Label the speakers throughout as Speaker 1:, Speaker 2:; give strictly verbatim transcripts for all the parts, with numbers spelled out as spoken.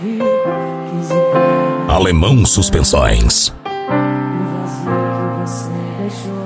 Speaker 1: vi, quis ver
Speaker 2: Alemão Suspensões.
Speaker 1: o vazio que você deixou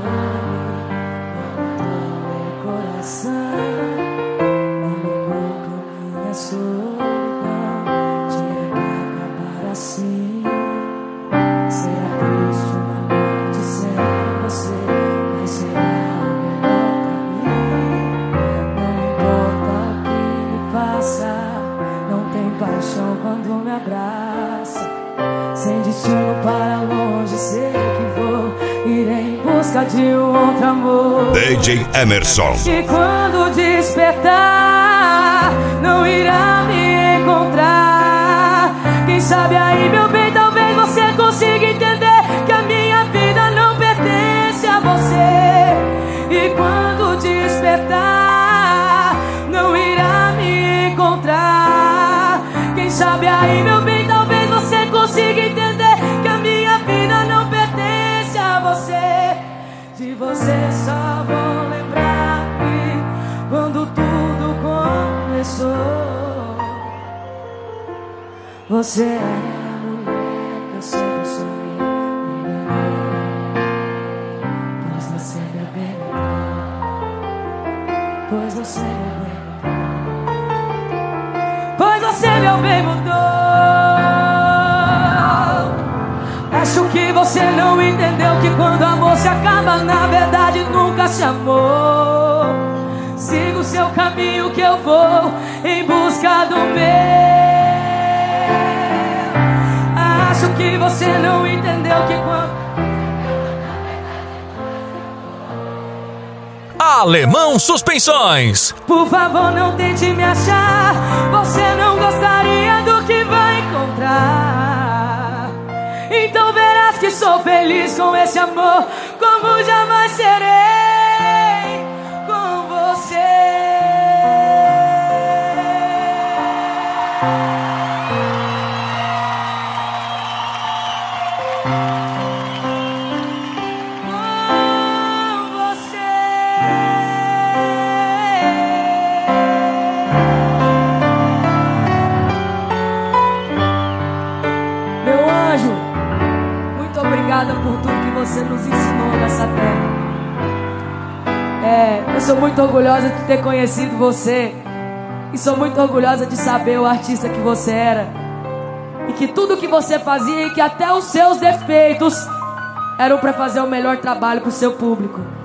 Speaker 1: no meu coração. Não ligou pra minha solidão, tinha que acabar assim. Será triste uma noite sem você, mas será o melhor pra mim. Não importa o que me passa, não tem paixão quando me abraça. Sem destino para longe, sei que vou, irei em busca de um outro amor.
Speaker 2: D J Emerson.
Speaker 1: E quando despertar, não irá me encontrar. Quem sabe aí, meu bem, talvez você consiga entender que a minha vida não pertence a você. E quando despertar, não irá me encontrar. Quem sabe aí, meu bem, talvez você consiga entender que a minha vida não pertence a você. De você só vou lembrar que quando tudo começou, você era a mulher que eu sempre sonhei. Me enganei, pois você me bem mudou. Pois você me bem mudou. Pois você meu bem mudou. Acho que você não entendeu que quando o amor se acaba, na verdade nunca se amou. Siga o seu caminho que eu vou em busca do meu. Acho que você não entendeu que quando...
Speaker 2: Alemão Suspensões.
Speaker 1: Por favor, não tente me achar. Você não gostaria do que vai encontrar. Então verás que sou feliz com esse amor, como jamais serei com você. Obrigada por tudo que você nos ensinou nessa terra. É, eu sou muito orgulhosa de ter conhecido você. E sou muito orgulhosa de saber o artista que você era. E que tudo que você fazia, e que até os seus defeitos eram para fazer o melhor trabalho pro seu público.